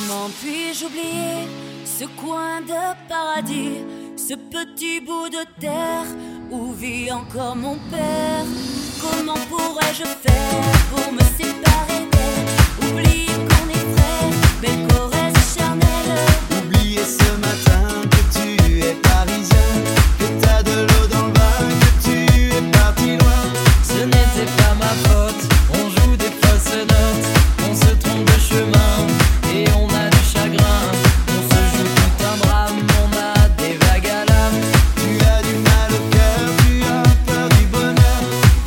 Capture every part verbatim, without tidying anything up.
Comment puis-je oublier ce coin de paradis, ce petit bout de terre où vit encore mon père? Comment pourrais-je faire pour me séparer d'elle? Oublier qu'on est frères, belle Corrèze charnelle. Oublier ce matin que tu es parisien, que t'as de l'eau dans le bain, que tu es parti loin. Ce n'était pas ma faute, on joue des fausses notes, on se trompe de chemin et on a du chagrin. On se joue tout un drame, on a des vagues à l'âme. Tu as du mal au cœur, tu as peur du bonheur.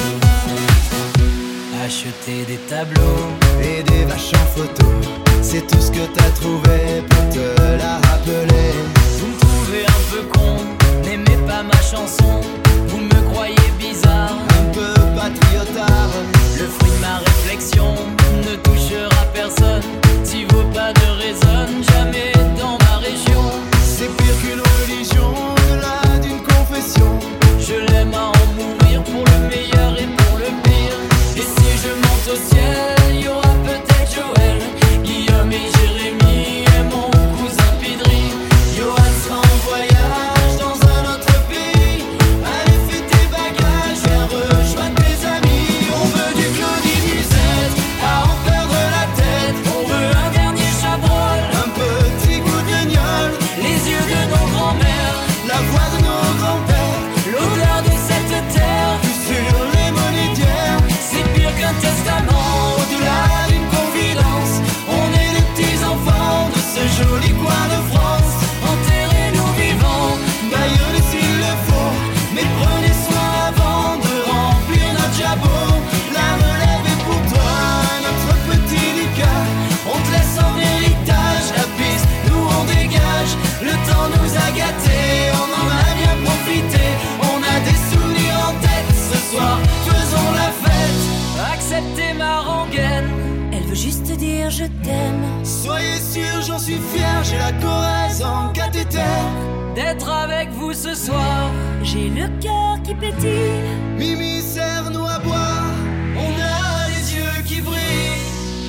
Acheter des tableaux Et des vaches en photo, c'est tout ce que t'as trouvé pour te la rappeler. Vous me trouvez un peu con, n'aimez pas ma chanson, vous me croyez bizarre, Un peu patriotard. le fruit de ma réflexion ne touchera personne. Si vos pas ne résonnent jamais dans ma région, C'est pire qu'une religion, au-delà d'une confession. je l'aime à en mourir pour le meilleur et pour le pire. Et si je monte au ciel, y aura peut-être Joël, Guillaume et Jérémy et mon cousin Pidri. Johan sera en voyage dans un autre pays. Allez, fais tes bagages, viens rejoindre tes amis. On veut du Claudie Musette, à en perdre la tête. On veut un dernier Chabrol, Un petit coup de guignol, les yeux de nos grands-mères, la voix de nos grands-pères, l'odeur de cette terre. vue sur les monétières. C'est pire qu'un testament, Au-delà d'une confidence, on est les petits enfants de ce joli coin de France. enterrez-nous vivants. Baillez s'il le faut, mais prenez soin avant de remplir notre jabot. La relève est pour toi, notre petit Lucas. On te laisse en héritage la piste, nous on dégage. Le temps nous a gâtés, on en a bien profité. On a des souvenirs en tête, ce soir faisons la fête. Acceptez ma rengaine, Elle veut juste dire je t'aime. Soyez sûrs, j'en suis fier, j'ai la Corrèze en cathéter. d'être avec vous ce soir. J'ai le cœur qui pétille. Mimi, serre-nous à boire, on a les yeux qui brillent.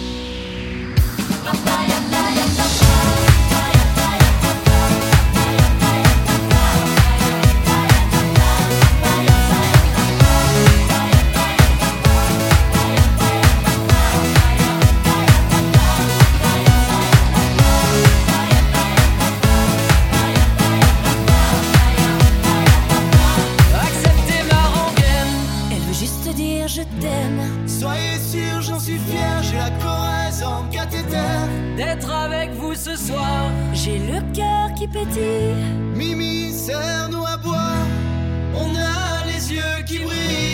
Acceptez ma rengaine, Elle veut juste dire je t'aime. Soyez sûrs, j'en suis fier, j'ai la Corrèze en cathéter. d'être avec vous ce soir. J'ai le cœur qui pétille. Mimi, serre-nous à boire, on a les yeux qui brillent.